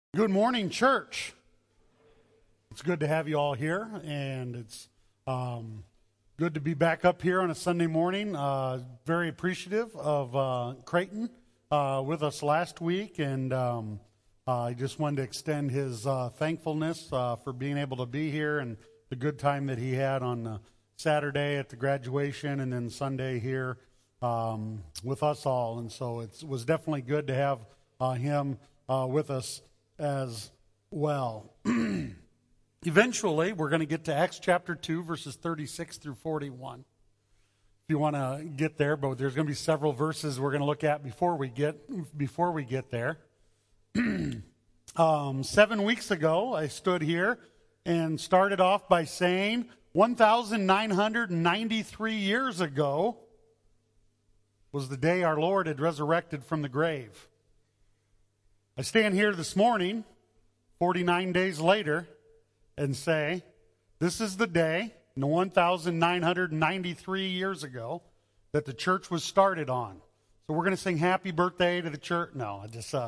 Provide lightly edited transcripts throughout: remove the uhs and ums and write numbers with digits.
Good morning, church. It's good to have you all here, and it's good to be back up here on a Sunday morning. Very appreciative of Creighton with us last week, and I just wanted to extend his thankfulness for being able to be here and the good time that he had on Saturday at the graduation and then Sunday here with us all. And so it was definitely good to have him with us as well. Eventually, we're going to get to Acts chapter 2, verses 36 through 41. If you want to get there, but there's going to be several verses we're going to look at before we get there. 7 weeks ago, I stood here and started off by saying 1,993 years ago was the day our Lord had resurrected from the grave. I stand here this morning, 49 days later, and say, this is the day, 1,993 years ago, that the church was started on. So we're going to sing happy birthday to the church. No, I just,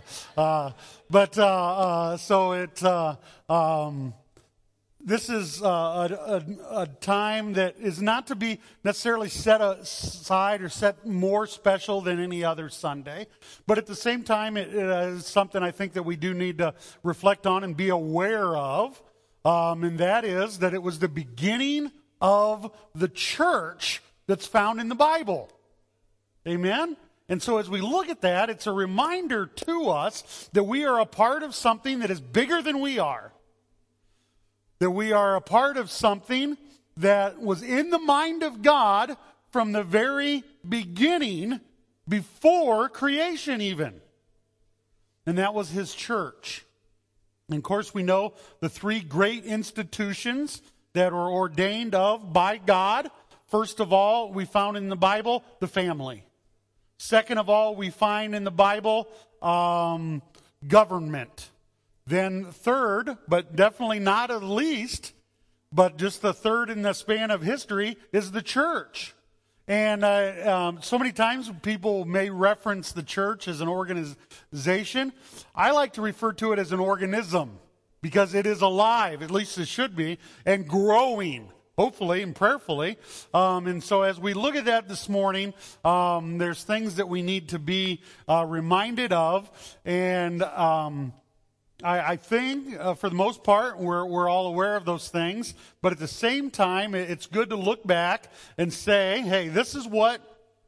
this is a time that is not to be necessarily set aside or set more special than any other Sunday. But at the same time, it is something I think that we do need to reflect on and be aware of. And that is that it was the beginning of the church that's found in the Bible. Amen? And so as we look at that, it's a reminder to us that we are a part of something that is bigger than we are. That we are a part of something that was in the mind of God from the very beginning, before creation even. And that was His church. And of course, we know the three great institutions that were ordained of by God. First of all, we found in the Bible, the family. Second of all, we find in the Bible, government. Then third, but definitely not at least, but just the third in the span of history, is the church. And so many times people may reference the church as an organization. I like to refer to it as an organism because it is alive, at least it should be, and growing, hopefully and prayerfully. And so as we look at that this morning, there's things that we need to be reminded of. And I think, for the most part, we're all aware of those things. But at the same time, it's good to look back and say, hey, this is what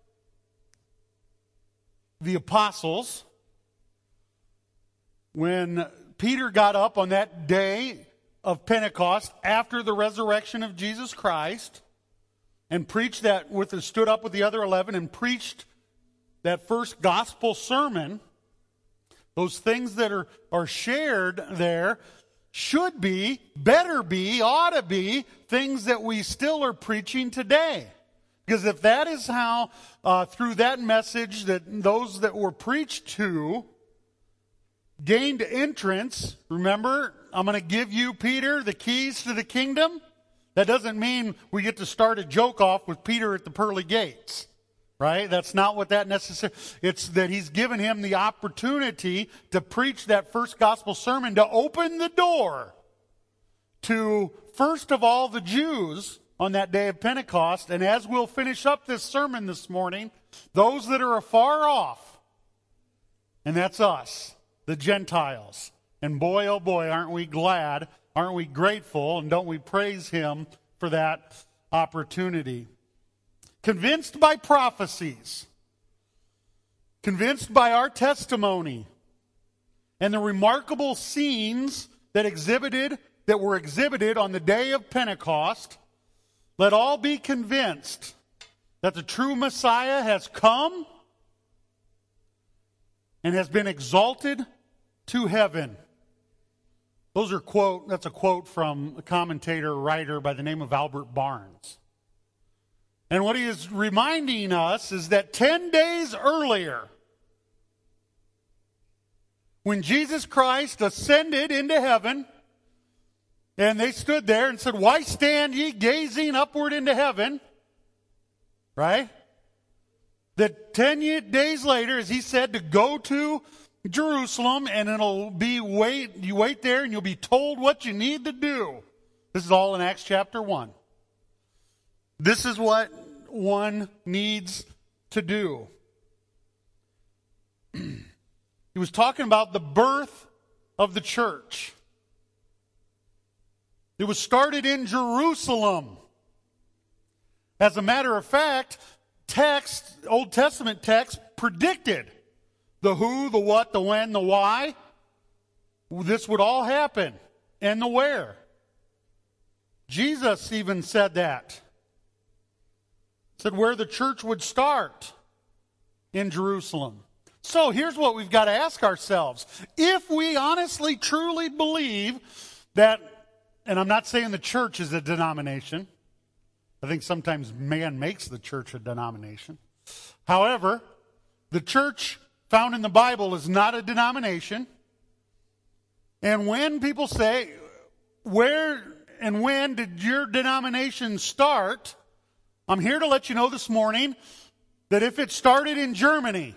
the apostles, when Peter got up on that day of Pentecost after the resurrection of Jesus Christ and preached that, stood up with the other 11 and preached that first gospel sermon. Those things that are shared there should be, better be, ought to be things that we still are preaching today. Because if that is how, through that message, that those that were preached to gained entrance, remember, I'm going to give you, Peter, the keys to the kingdom. That doesn't mean we get to start a joke off with Peter at the pearly gates. Right? That's not what that necessarily... It's that He's given him the opportunity to preach that first gospel sermon, to open the door to, first of all, the Jews on that day of Pentecost. And as we'll finish up this sermon this morning, those that are afar off. And that's us, the Gentiles. And boy, oh boy, aren't we glad, aren't we grateful, and don't we praise Him for that opportunity. Convinced by prophecies, convinced by our testimony, and the remarkable scenes that were exhibited on the day of Pentecost, let all be convinced that the true Messiah has come and has been exalted to heaven. That's a quote from a commentator, writer by the name of Albert Barnes. And what he is reminding us is that 10 days earlier, when Jesus Christ ascended into heaven, and they stood there and said, "Why stand ye gazing upward into heaven?" Right? That 10 days later, as He said, to go to Jerusalem, and you wait there and you'll be told what you need to do. This is all in Acts chapter 1. This is what one needs to do. He was talking about the birth of the church. It was started in Jerusalem. As a matter of fact, Old Testament text predicted the who, the what, the when, the why. This would all happen. And the where. Jesus even said that. Said where the church would start in Jerusalem. So here's what we've got to ask ourselves. If we honestly, truly believe that, and I'm not saying the church is a denomination. I think sometimes man makes the church a denomination. However, the church found in the Bible is not a denomination. And when people say, where and when did your denomination start? I'm here to let you know this morning that if it started in Germany,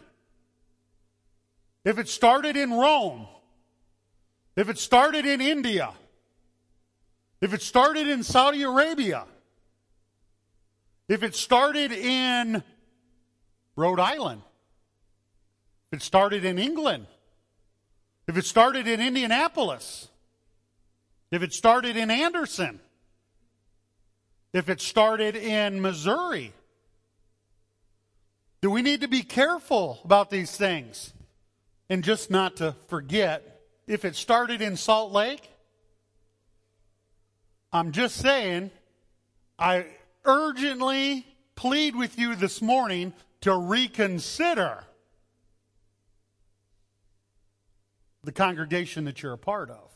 if it started in Rome, if it started in India, if it started in Saudi Arabia, if it started in Rhode Island, if it started in England, if it started in Indianapolis, if it started in Anderson, if it started in Missouri, do we need to be careful about these things? And just not to forget, if it started in Salt Lake, I'm just saying, I urgently plead with you this morning to reconsider the congregation that you're a part of.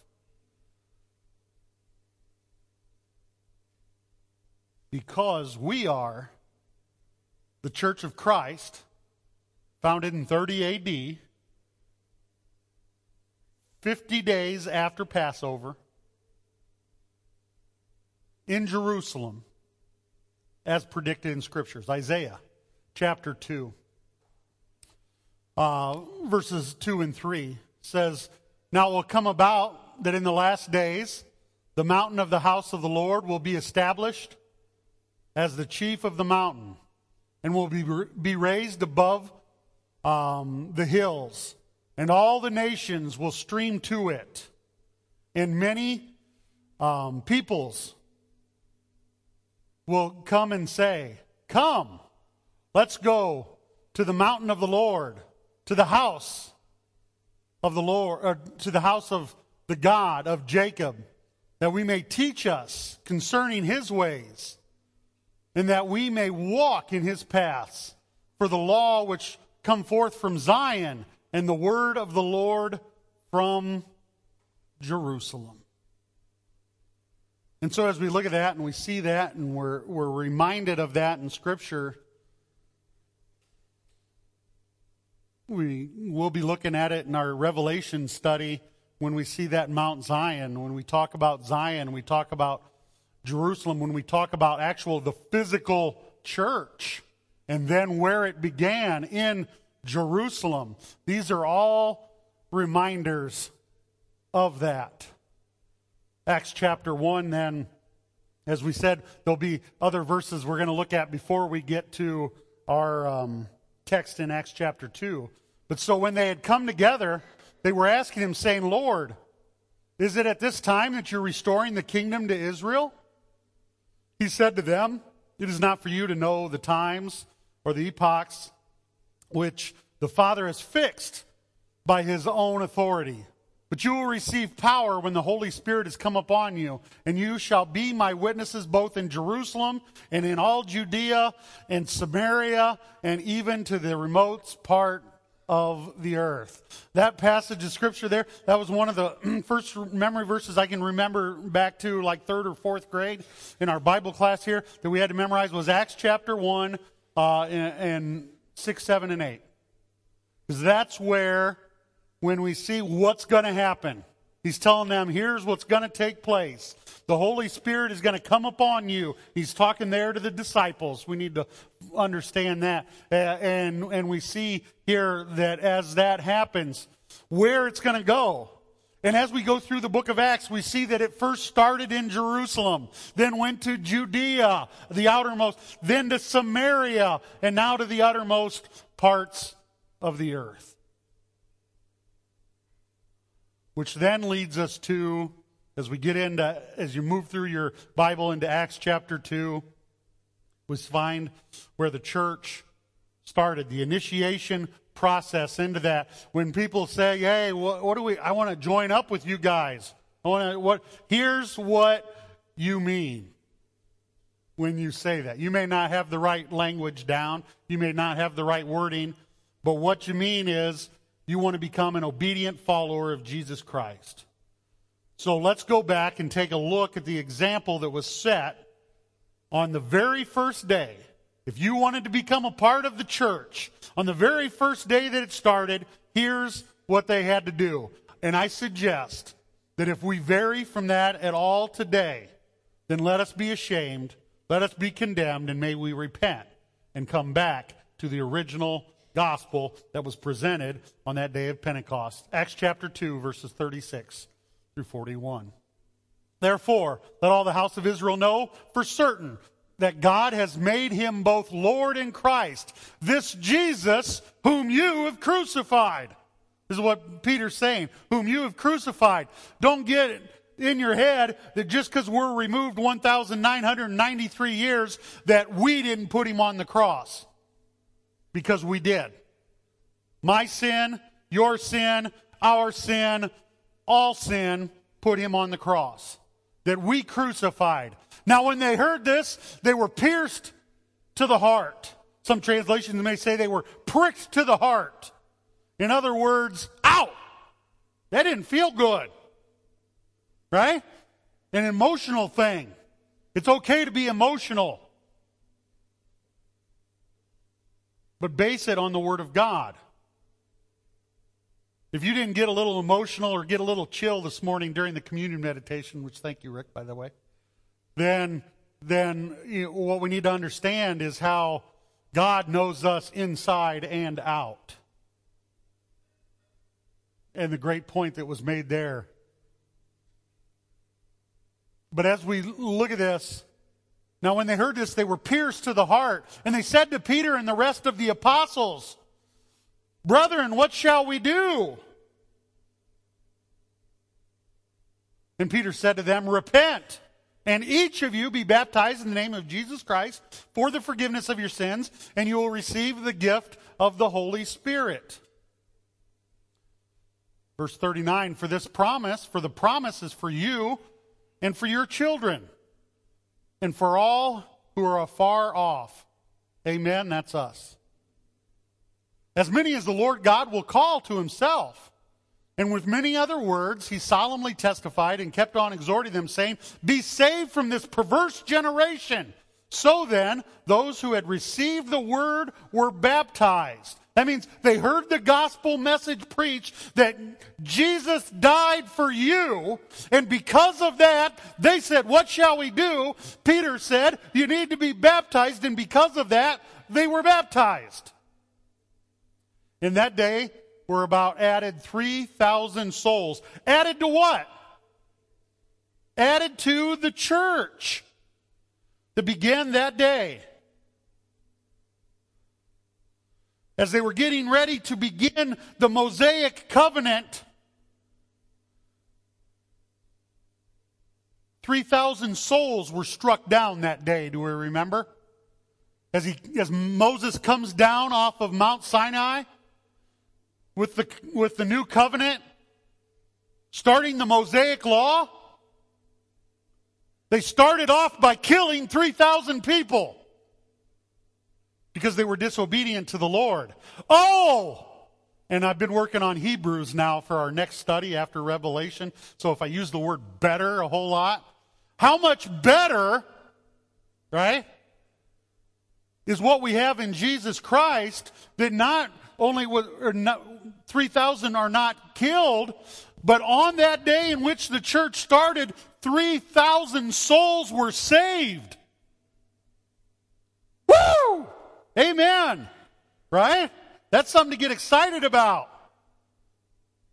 Because we are the Church of Christ, founded in 30 A.D., 50 days after Passover, in Jerusalem, as predicted in Scriptures. Isaiah chapter 2, verses 2 and 3 says, "Now it will come about that in the last days the mountain of the house of the Lord will be established as the chief of the mountain, and will be raised above the hills, and all the nations will stream to it, and many peoples will come and say, 'Come, let's go to the mountain of the Lord, to the house of the Lord, or to the house of the God of Jacob, that we may teach us concerning his ways, and that we may walk in his paths. For the law which come forth from Zion, and the word of the Lord from Jerusalem.'" And so as we look at that and we see that and we're reminded of that in Scripture, we will be looking at it in our Revelation study when we see that Mount Zion. When we talk about Zion, we talk about Jerusalem, when we talk about the physical church, and then where it began in Jerusalem. These are all reminders of that. Acts chapter 1, then, as we said, there'll be other verses we're going to look at before we get to our text in Acts chapter 2. But so when they had come together, they were asking him, saying, "Lord, is it at this time that you're restoring the kingdom to Israel?" He said to them, "It is not for you to know the times or the epochs which the Father has fixed by his own authority. But you will receive power when the Holy Spirit has come upon you, and you shall be my witnesses both in Jerusalem and in all Judea and Samaria and even to the remote part of the earth." That passage of Scripture there, that was one of the first memory verses I can remember back to like 3rd or 4th grade in our Bible class here that we had to memorize, was Acts chapter 1 and 6, 7, and 8. Because that's where, when we see what's going to happen, he's telling them, here's what's going to take place. The Holy Spirit is going to come upon you. He's talking there to the disciples. We need to understand that. And we see here that as that happens, where it's going to go. And as we go through the book of Acts, we see that it first started in Jerusalem, then went to Judea, the outermost, then to Samaria, and now to the uttermost parts of the earth. Which then leads us to, as you move through your Bible into Acts chapter 2, we find where the church started, the initiation process into that. When people say, hey, I want to join up with you guys. Here's what you mean when you say that. You may not have the right language down. You may not have the right wording. But what you mean is you want to become an obedient follower of Jesus Christ. So let's go back and take a look at the example that was set on the very first day. If you wanted to become a part of the church, on the very first day that it started, here's what they had to do. And I suggest that if we vary from that at all today, then let us be ashamed, let us be condemned, and may we repent and come back to the original gospel that was presented on that day of Pentecost. Acts chapter 2, verses 36 through 41. Therefore, let all the house of Israel know for certain that God has made him both Lord and Christ, this Jesus whom you have crucified. This is what Peter's saying, whom you have crucified. Don't get it in your head that just because we're removed 1,993 years that we didn't put him on the cross. Because we did. My sin, your sin, our sin, all sin put him on the cross. That we crucified. Now when they heard this, they were pierced to the heart. Some translations may say they were pricked to the heart. In other words, ow! That didn't feel good. Right? An emotional thing. It's okay to be emotional. But base it on the Word of God. If you didn't get a little emotional or get a little chill this morning during the communion meditation, which thank you, Rick, by the way, then what we need to understand is how God knows us inside and out. And the great point that was made there. But as we look at this, now when they heard this, they were pierced to the heart. And they said to Peter and the rest of the apostles, Brethren, what shall we do? And Peter said to them, Repent, and each of you be baptized in the name of Jesus Christ for the forgiveness of your sins, and you will receive the gift of the Holy Spirit. Verse 39, for the promise is for you and for your children, and for all who are afar off. Amen, that's us. As many as the Lord God will call to himself. And with many other words, he solemnly testified and kept on exhorting them, saying, Be saved from this perverse generation. So then, those who had received the word were baptized. That means they heard the gospel message preached that Jesus died for you. And because of that, they said, What shall we do? Peter said, You need to be baptized. And because of that, they were baptized. In that day, were about added 3,000 souls. Added to what? Added to the church that began that day. As they were getting ready to begin the Mosaic covenant, 3,000 souls were struck down that day. Do we remember? As Moses comes down off of Mount Sinai, with the new covenant, starting the Mosaic law, they started off by killing 3,000 people because they were disobedient to the Lord. Oh! And I've been working on Hebrews now for our next study after Revelation. So if I use the word better a whole lot, how much better, right, is what we have in Jesus Christ that not only 3,000 are not killed, but on that day in which the church started, 3,000 souls were saved. Woo! Amen. Right? That's something to get excited about.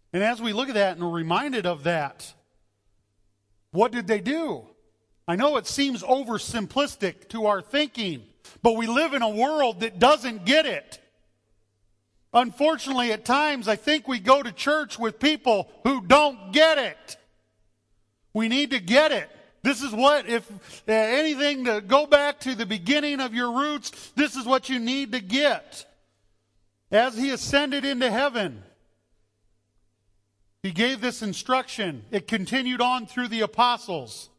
And as we look at that and are reminded of that, what did they do? I know it seems oversimplistic to our thinking, but we live in a world that doesn't get it. Unfortunately, at times, I think we go to church with people who don't get it. We need to get it. This is what, if anything, to go back to the beginning of your roots, this is what you need to get. As he ascended into heaven, he gave this instruction. It continued on through the apostles.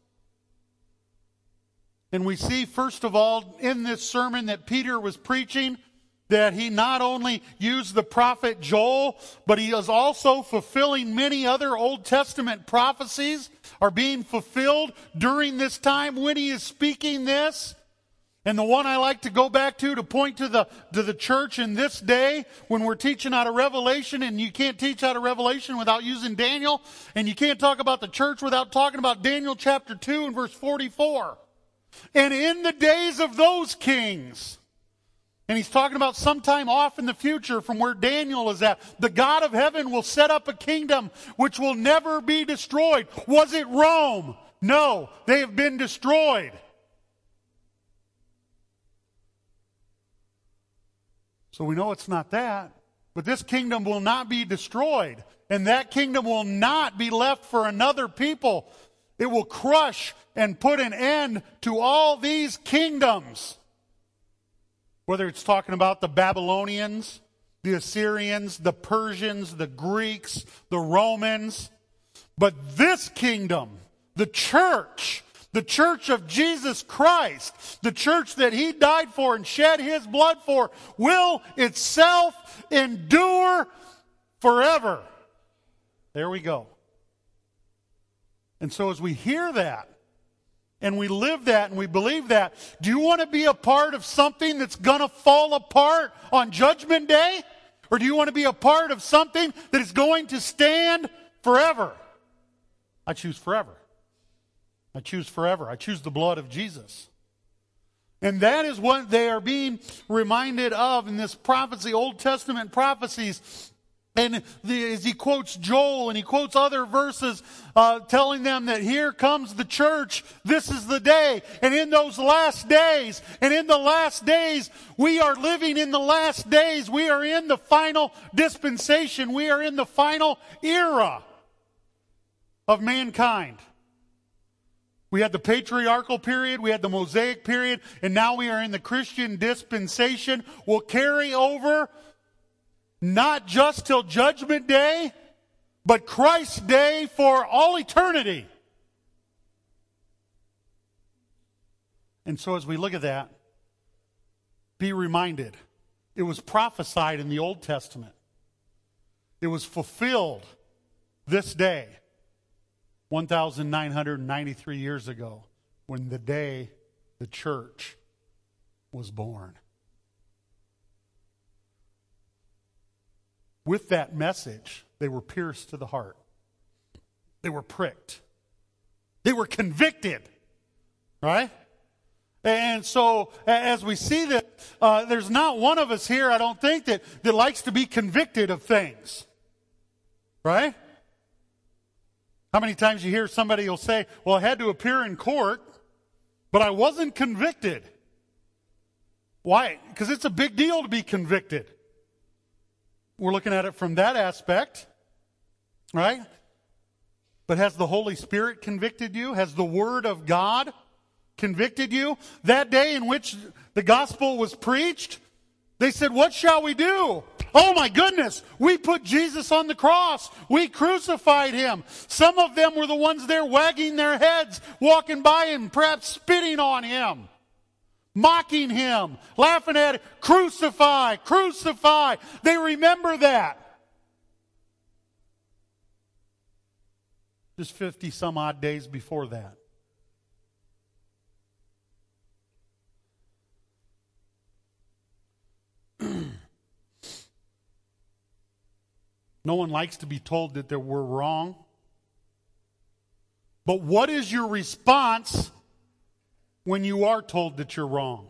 And we see, first of all, in this sermon that Peter was preaching, that he not only used the prophet Joel, but he is also fulfilling many other Old Testament prophecies are being fulfilled during this time when he is speaking this. And the one I like to go back to point to the church in this day when we're teaching out of Revelation, and you can't teach out of Revelation without using Daniel, and you can't talk about the church without talking about Daniel chapter 2 and verse 44. And in the days of those kings, and he's talking about sometime off in the future from where Daniel is at, the God of heaven will set up a kingdom which will never be destroyed. Was it Rome? No, they have been destroyed. So we know it's not that. But this kingdom will not be destroyed. And that kingdom will not be left for another people. It will crush and put an end to all these kingdoms. Whether it's talking about the Babylonians, the Assyrians, the Persians, the Greeks, the Romans. But this kingdom, the church of Jesus Christ, the church that he died for and shed his blood for, will itself endure forever. There we go. And so as we hear that, and we live that, and we believe that, do you want to be a part of something that's going to fall apart on Judgment Day? Or do you want to be a part of something that is going to stand forever? I choose forever. I choose forever. I choose the blood of Jesus. And that is what they are being reminded of in this prophecy, Old Testament prophecies. And as he quotes Joel and he quotes other verses telling them that here comes the church, this is the day. And in those last days, we are living in the last days. We are in the final dispensation. We are in the final era of mankind. We had the patriarchal period, we had the Mosaic period, and now we are in the Christian dispensation. We'll carry over not just till Judgment Day, but Christ's day for all eternity. And so as we look at that, be reminded, it was prophesied in the Old Testament. It was fulfilled this day, 1,993 years ago, when the day the church was born. With that message, they were pierced to the heart. They were pricked. They were convicted. Right? And so, as we see that, there's not one of us here, I don't think, that likes to be convicted of things. Right? How many times you hear somebody will say, well, I had to appear in court, but I wasn't convicted. Why? Because it's a big deal to be convicted. We're looking at it from that aspect, right? But has the Holy Spirit convicted you? Has the Word of God convicted you? That day in which the gospel was preached, they said, what shall we do? Oh my goodness, we put Jesus on the cross. We crucified him. Some of them were the ones there wagging their heads, walking by and perhaps spitting on him. Mocking him, laughing at it, crucify, crucify. They remember that. Just 50 some odd days before that. No one likes to be told that we're wrong. But what is your response when you are told that you're wrong?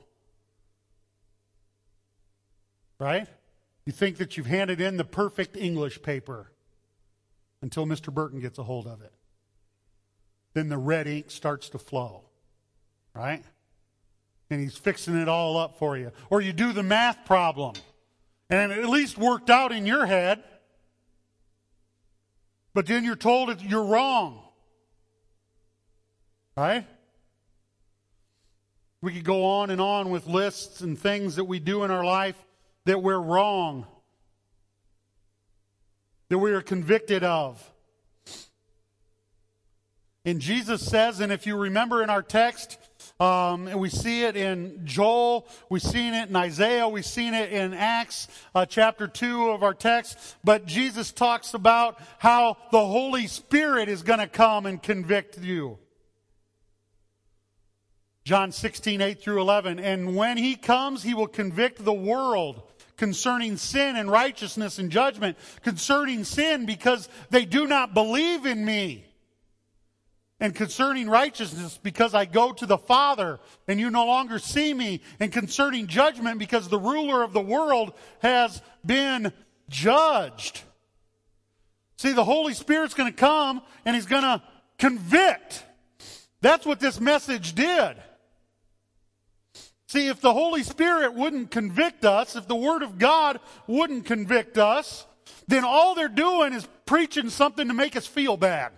Right? You think that you've handed in the perfect English paper. until Mr. Burton gets a hold of it. Then the red ink starts to flow, right? And he's fixing it all up for you. Or you do the math problem, and it at least worked out in your head, but then you're told that you're wrong, right? We could go on and on with lists and things that we do in our life that we're wrong, that we are convicted of. And Jesus says, and if you remember in our text, and we see it in Joel, we've seen it in Isaiah, we've seen it in Acts chapter 2 of our text, but Jesus talks about how the Holy Spirit is going to come and convict you. John 16, 8 through 11, and when he comes, he will convict the world concerning sin and righteousness and judgment. Concerning sin, because they do not believe in me. And concerning righteousness, because I go to the Father, and you no longer see me. And concerning judgment, because the ruler of the world has been judged. See, the Holy Spirit's going to come, and he's going to convict. That's what this message did. See, if the Holy Spirit wouldn't convict us, if the Word of God wouldn't convict us, then all they're doing is preaching something to make us feel bad.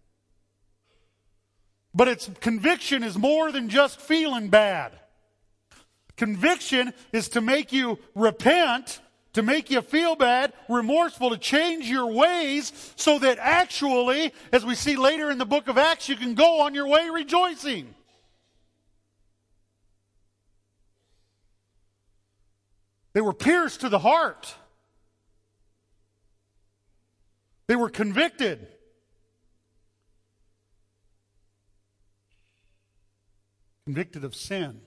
But its conviction is more than just feeling bad. Conviction is to make you repent, to make you feel bad, remorseful, to change your ways so that actually, as we see later in the book of Acts, you can go on your way rejoicing. They were pierced to the heart. They were convicted. Convicted of sin.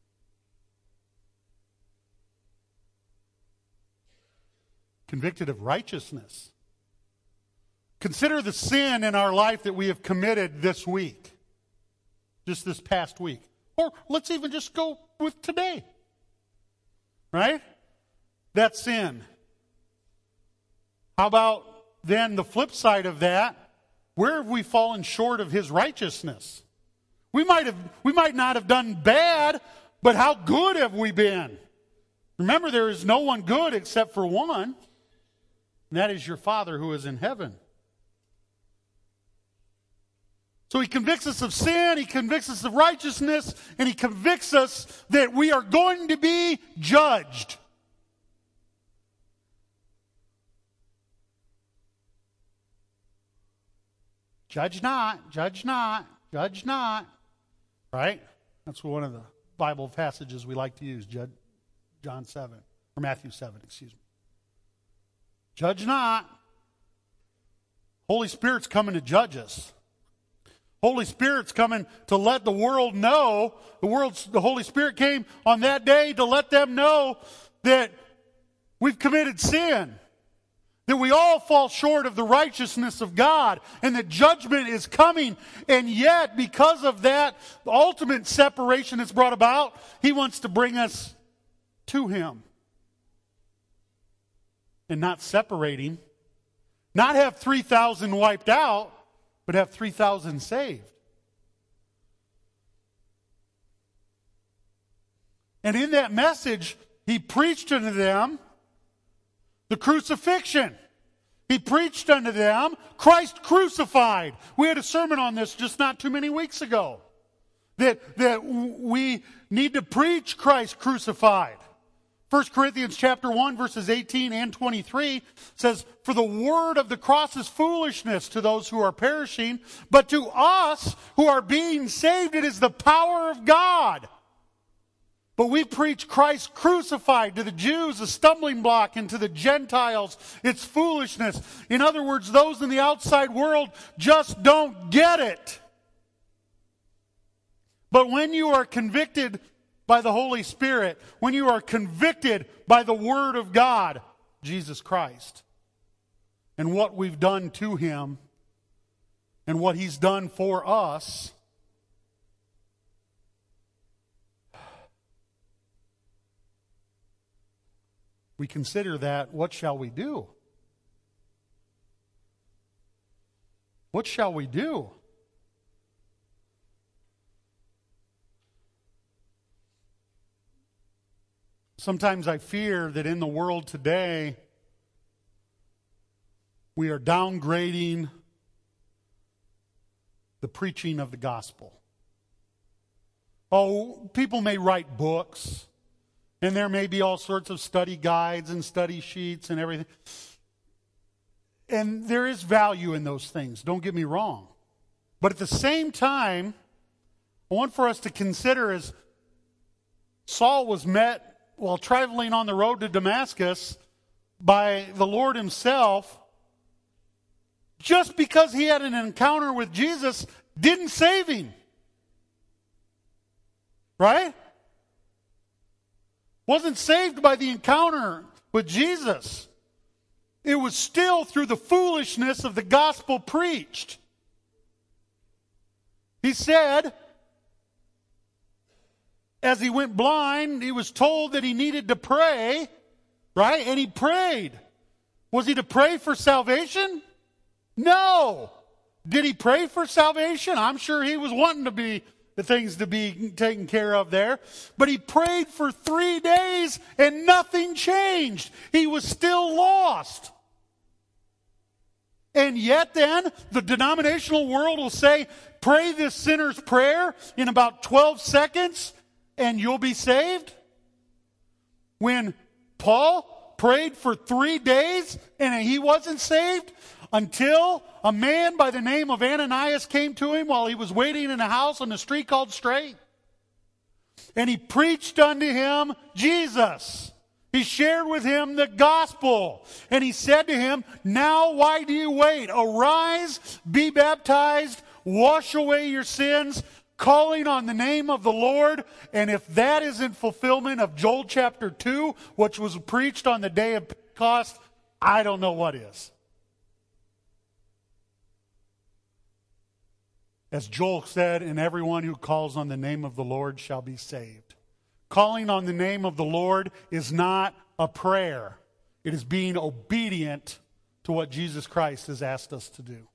Convicted of righteousness. Consider the sin in our life that we have committed this week. Just this past week. Or let's even just go with today. Right? That's sin. How about then the flip side of that? Where have we fallen short of His righteousness? We might not have done bad, but how good have we been? Remember, there is no one good except for one, and that is your Father who is in heaven. So He convicts us of sin, He convicts us of righteousness, and He convicts us that we are going to be judged. Judge not, judge not, judge not. Right? That's one of the Bible passages we like to use, John 7, or Matthew 7, excuse me. Judge not. Holy Spirit's coming to judge us. Holy Spirit's coming to let the world know. The Holy Spirit came on that day to let them know that we've committed sin. That we all fall short of the righteousness of God. And that judgment is coming. And yet, because of that ultimate separation that's brought about, He wants to bring us to Him. And not separating. Not have 3,000 wiped out, but have 3,000 saved. And in that message, He preached unto them the crucifixion. He preached unto them Christ crucified. We had a sermon on this just not too many weeks ago. That we need to preach Christ crucified. 1 Corinthians chapter 1 verses 18 and 23 says, "For the word of the cross is foolishness to those who are perishing, but to us who are being saved it is the power of God." But we preach Christ crucified, to the Jews a stumbling block, and to the Gentiles it's foolishness. In other words, those in the outside world just don't get it. But when you are convicted by the Holy Spirit, when you are convicted by the Word of God, Jesus Christ, and what we've done to Him, and what He's done for us, we consider that, what shall we do? What shall we do? Sometimes I fear that in the world today, we are downgrading the preaching of the gospel. Oh, people may write books, and there may be all sorts of study guides and study sheets and everything. And there is value in those things, don't get me wrong. But at the same time, I want for us to consider as Saul was met while traveling on the road to Damascus by the Lord himself, just because he had an encounter with Jesus didn't save him. Right? Wasn't saved by the encounter with Jesus. It was still through the foolishness of the gospel preached. He said, as he went blind, he was told that he needed to pray, right? And he prayed. Was he to pray for salvation? No. Did he pray for salvation? I'm sure he was wanting to be the things to be taken care of there. But he prayed for 3 days and nothing changed. He was still lost. And yet then, the denominational world will say, pray this sinner's prayer in about 12 seconds and you'll be saved. When Paul prayed for 3 days and he wasn't saved until a man by the name of Ananias came to him while he was waiting in a house on the street called Straight. And he preached unto him Jesus. He shared with him the gospel. And he said to him, now why do you wait? Arise, be baptized, wash away your sins, calling on the name of the Lord. And if that isn't fulfillment of Joel chapter 2, which was preached on the day of Pentecost, I don't know what is. As Joel said, and everyone who calls on the name of the Lord shall be saved. Calling on the name of the Lord is not a prayer. It is being obedient to what Jesus Christ has asked us to do.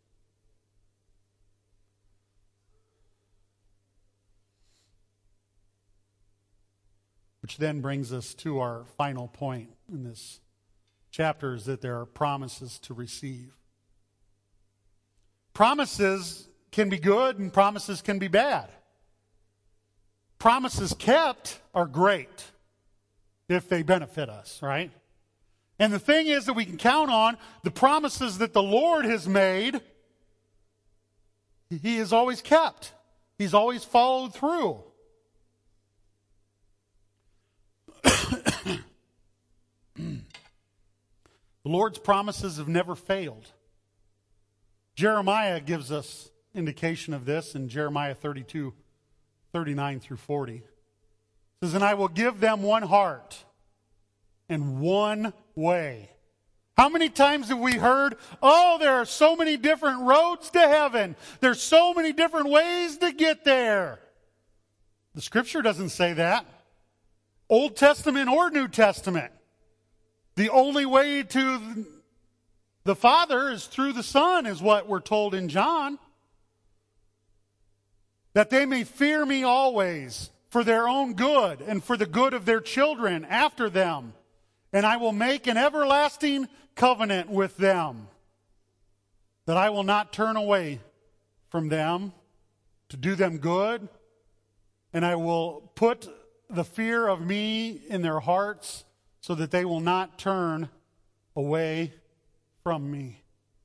Which then brings us to our final point in this chapter, is that there are promises to receive. Promises can be good and promises can be bad. Promises kept are great if they benefit us, right? And the thing is that we can count on the promises that the Lord has made. He has always kept. He's always followed through. The Lord's promises have never failed. Jeremiah gives us indication of this in Jeremiah 32, 39 through 40. It says, and I will give them one heart and one way. How many times have we heard, oh, there are so many different roads to heaven. There's so many different ways to get there. The Scripture doesn't say that. Old Testament or New Testament. The only way to the Father is through the Son, is what we're told in John. That they may fear me always for their own good and for the good of their children after them. And I will make an everlasting covenant with them, that I will not turn away from them to do them good. And I will put the fear of me in their hearts so that they will not turn away from me.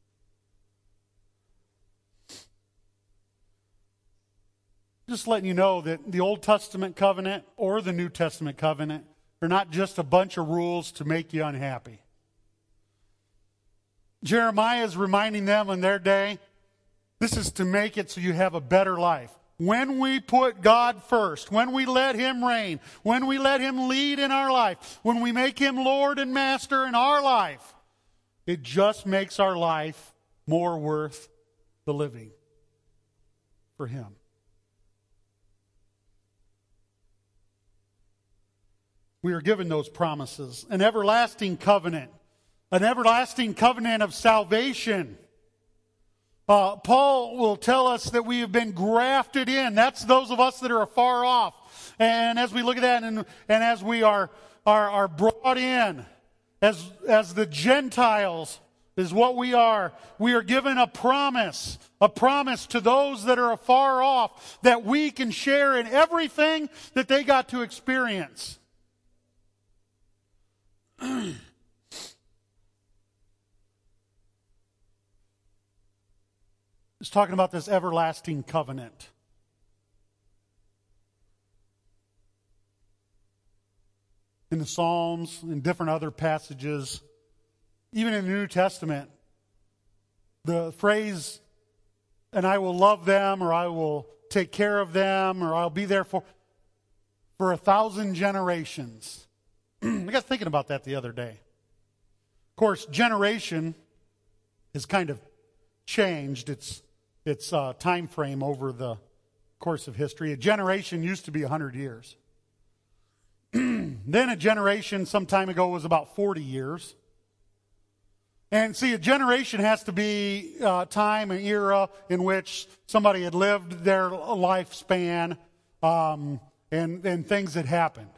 Just letting you know that the Old Testament covenant or the New Testament covenant are not just a bunch of rules to make you unhappy. Jeremiah is reminding them in their day, this is to make it so you have a better life. When we put God first, when we let Him reign, when we let Him lead in our life, when we make Him Lord and Master in our life, it just makes our life more worth the living for Him. We are given those promises. An everlasting covenant of salvation. Paul will tell us that we have been grafted in. That's those of us that are afar off. And as we look at that, and as we are brought in, as the Gentiles is what we are given a promise to those that are afar off, that we can share in everything that they got to experience. It's talking about this everlasting covenant. In the Psalms, in different other passages, even in the New Testament, the phrase, and I will love them, or I will take care of them, or I'll be there for 1,000 generations. I got thinking about that the other day. Of course, generation has kind of changed its time frame over the course of history. A generation used to be 100 years. Then a generation some time ago was about 40 years. And see, a generation has to be time, an era in which somebody had lived their lifespan, and things had happened.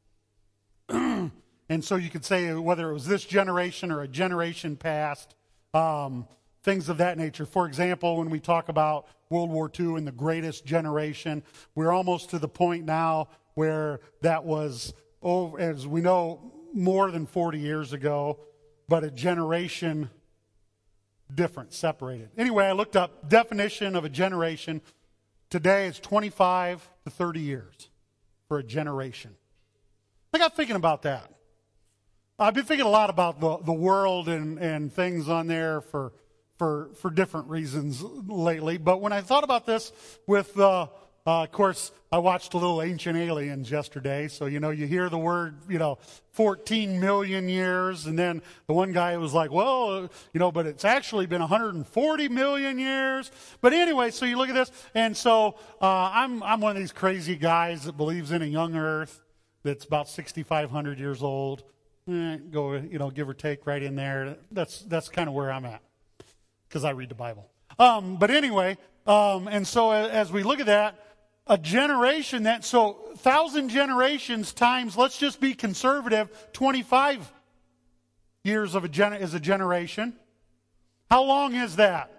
And so you could say whether it was this generation or a generation past, things of that nature. For example, when we talk about World War II and the greatest generation, we're almost to the point now where that was, as we know, more than 40 years ago, but a generation different, separated. Anyway, I looked up definition of a generation. Today it's 25 to 30 years for a generation. I got thinking about that. I've been thinking a lot about the world and things on there for different reasons lately. But when I thought about this with, of course, I watched a little Ancient Aliens yesterday. So, you hear the word, 14 million years. And then the one guy was like, well, but it's actually been 140 million years. But anyway, so you look at this. And so I'm one of these crazy guys that believes in a young earth that's about 6,500 years old. Go, give or take right in there. That's kind of where I'm at, because I read the Bible. But anyway, and so as we look at that, a generation, 1,000 generations times, let's just be conservative, 25 years is a generation. How long is that?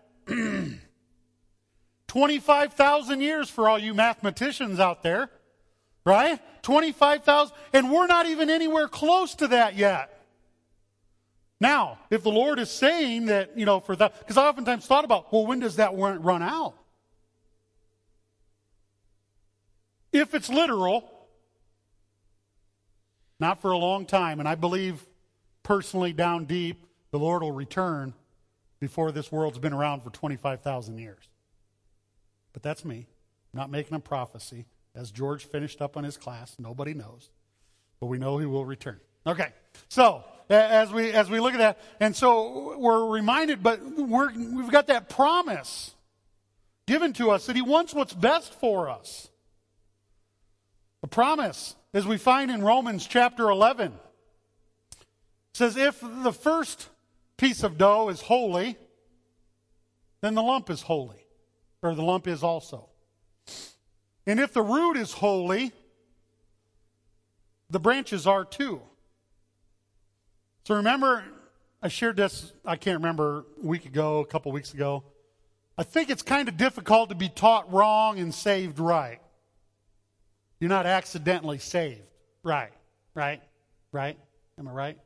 25,000 years for all you mathematicians out there, right? 25,000, and we're not even anywhere close to that yet. Now, if the Lord is saying that, for that, because I oftentimes thought about, well, when does that run out? If it's literal, not for a long time, and I believe personally down deep, the Lord will return before this world's been around for 25,000 years. But that's me, not making a prophecy. As George finished up on his class, nobody knows, but we know he will return. Okay, so as we look at that, and so we're reminded, but we've got that promise given to us that He wants what's best for us. The promise, as we find in Romans chapter 11, says, if the first piece of dough is holy, then the lump is holy, or the lump is also. And if the root is holy, the branches are too. So remember, I shared this, I can't remember, a couple weeks ago. I think it's kind of difficult to be taught wrong and saved right. You're not accidentally saved. Right. Am I right?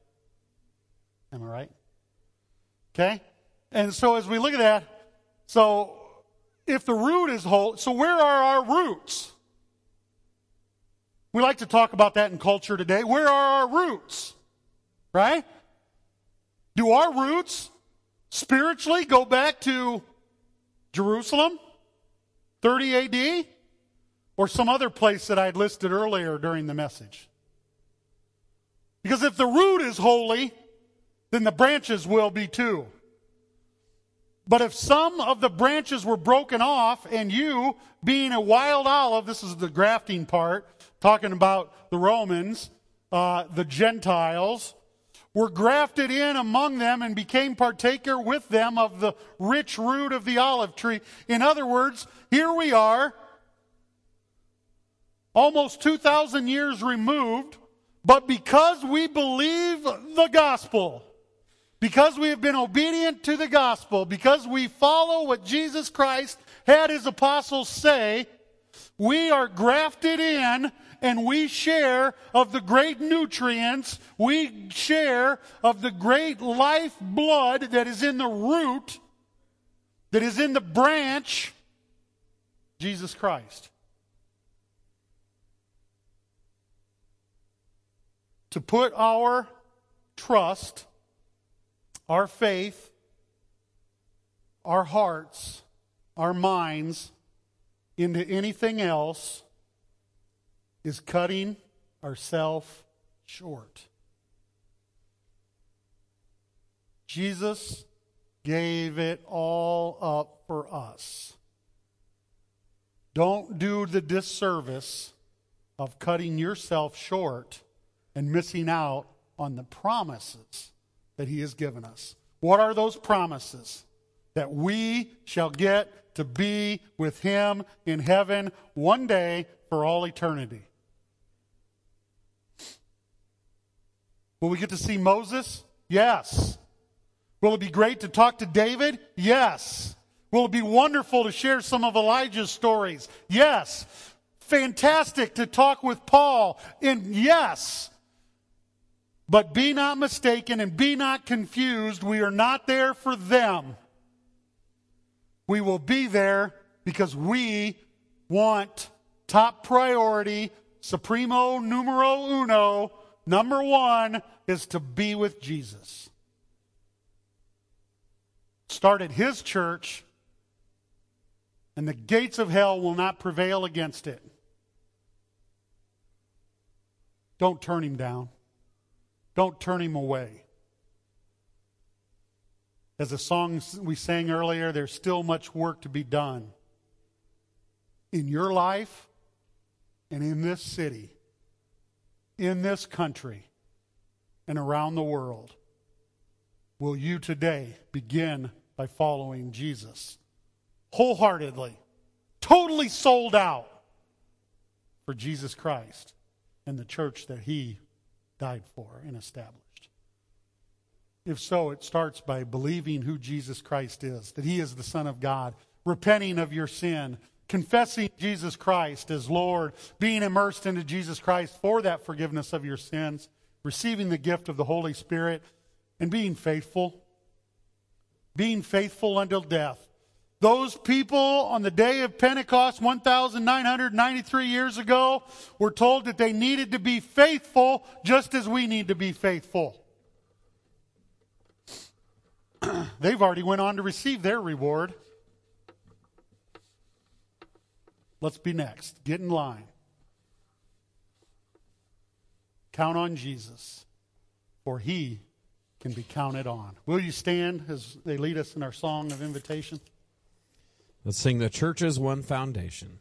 Okay? And so as we look at that, so if the root is whole, so where are our roots? We like to talk about that in culture today. Where are our roots? Right? Do our roots spiritually go back to Jerusalem, 30 AD, or some other place that I had listed earlier during the message? Because if the root is holy, then the branches will be too. But if some of the branches were broken off, and you, being a wild olive, this is the grafting part, talking about the Romans, the Gentiles, were grafted in among them and became partaker with them of the rich root of the olive tree. In other words, here we are, almost 2,000 years removed, but because we believe the gospel, because we have been obedient to the gospel, because we follow what Jesus Christ had his apostles say, we are grafted in and we share of the great nutrients, we share of the great life blood that is in the root, that is in the branch, Jesus Christ. To put our trust, our faith, our hearts, our minds into anything else is cutting ourselves short. Jesus gave it all up for us. Don't do the disservice of cutting yourself short and missing out on the promises that he has given us. What are those promises? That we shall get to be with him in heaven one day for all eternity. Will we get to see Moses? Yes. Will it be great to talk to David? Yes. Will it be wonderful to share some of Elijah's stories? Yes. Fantastic to talk with Paul? And yes. But be not mistaken and be not confused. We are not there for them. We will be there because we want top priority, supremo numero uno, number one is to be with Jesus. Started his church, and the gates of hell will not prevail against it. Don't turn him down. Don't turn him away. As the song we sang earlier, there's still much work to be done in your life and in this city, in this country, and around the world. Will you today begin by following Jesus wholeheartedly, totally sold out for Jesus Christ and the church that he died for and established? If so, it starts by believing who Jesus Christ is, that he is the Son of God, repenting of your sin, confessing Jesus Christ as Lord, being immersed into Jesus Christ for that forgiveness of your sins, receiving the gift of the Holy Spirit, and being faithful until death. Those people on the day of Pentecost 1,993 years ago were told that they needed to be faithful just as we need to be faithful. They've already went on to receive their reward. Let's be next. Get in line. Count on Jesus, for he can be counted on. Will you stand as they lead us in our song of invitation? Let's sing The Church's One Foundation.